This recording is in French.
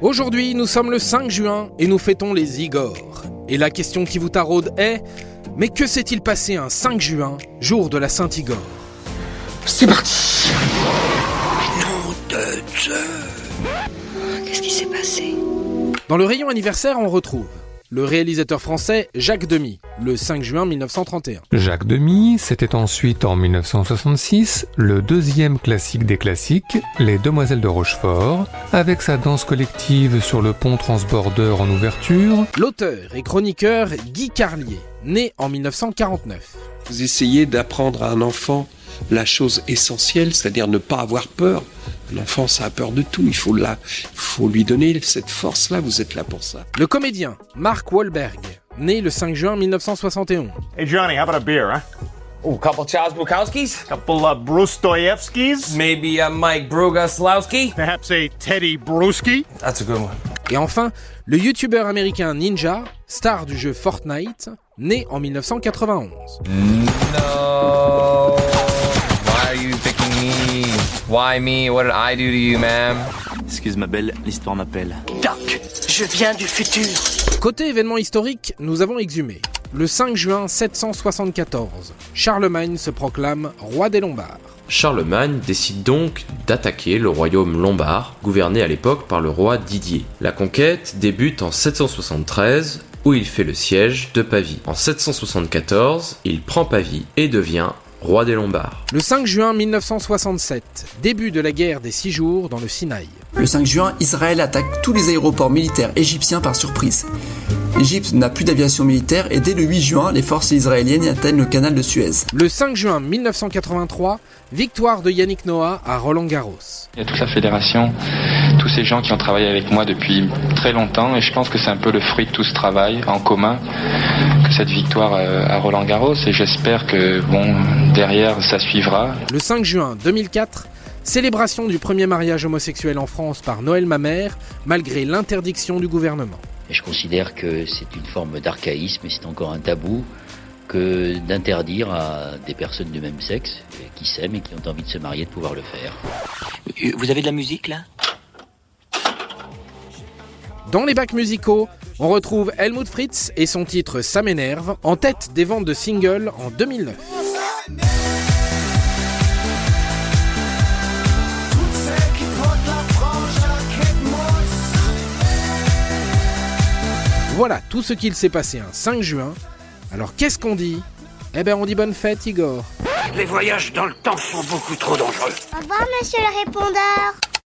Aujourd'hui, nous sommes le 5 juin et nous fêtons les Igor. Et la question qui vous taraude est, mais que s'est-il passé un 5 juin, jour de la Saint-Igor ? C'est parti. Nom de Dieu. Qu'est-ce qui s'est passé ? Dans le rayon anniversaire, on retrouve le réalisateur français Jacques Demy, le 5 juin 1931. Jacques Demy, c'était ensuite en 1966 le deuxième classique des classiques, Les Demoiselles de Rochefort, avec sa danse collective sur le pont transborder en ouverture. L'auteur et chroniqueur Guy Carlier, né en 1949. Vous essayez d'apprendre à un enfant la chose essentielle, c'est-à-dire ne pas avoir peur. L'enfant, ça a peur de tout. Il faut lui donner cette force-là. Vous êtes là pour ça. Le comédien Mark Wahlberg, né le 5 juin 1971. Hey Johnny, how about a beer, huh? Ooh, couple Charles Bukowskis? Couple Bruce Dostoevskis? Maybe a Mike Brugaslowski? Perhaps a Teddy Bruschi? That's a good one. Et enfin, le youtubeur américain Ninja, star du jeu Fortnite, né en 1991. No. Why are you picking me? Why me? What did I do to you, ma'am? Excuse ma belle, l'histoire m'appelle. Doc, je viens du futur. Côté événement historique, nous avons exhumé. Le 5 juin 774, Charlemagne se proclame roi des Lombards. Charlemagne décide donc d'attaquer le royaume lombard, gouverné à l'époque par le roi Didier. La conquête débute en 773, où il fait le siège de Pavie. En 774, il prend Pavie et devient roi des Lombards. Le 5 juin 1967, début de la guerre des 6 jours dans le Sinaï. Le 5 juin, Israël attaque tous les aéroports militaires égyptiens par surprise. L'Égypte n'a plus d'aviation militaire et dès le 8 juin, les forces israéliennes atteignent le canal de Suez. Le 5 juin 1983, victoire de Yannick Noah à Roland-Garros. Il y a toute la fédération, tous ces gens qui ont travaillé avec moi depuis très longtemps et je pense que c'est un peu le fruit de tout ce travail en commun que cette victoire à Roland-Garros et j'espère que derrière ça suivra. Le 5 juin 2004, célébration du premier mariage homosexuel en France par Noël Mamère, malgré l'interdiction du gouvernement. Et je considère que c'est une forme d'archaïsme et c'est encore un tabou que d'interdire à des personnes du même sexe qui s'aiment et qui ont envie de se marier de pouvoir le faire. Vous avez de la musique là ? Dans les bacs musicaux, on retrouve Helmut Fritz et son titre Ça m'énerve, en tête des ventes de singles en 2009. Voilà tout ce qu'il s'est passé un 5 juin. Alors qu'est-ce qu'on dit ? Eh ben on dit bonne fête Igor. Les voyages dans le temps sont beaucoup trop dangereux. Au revoir monsieur le répondeur.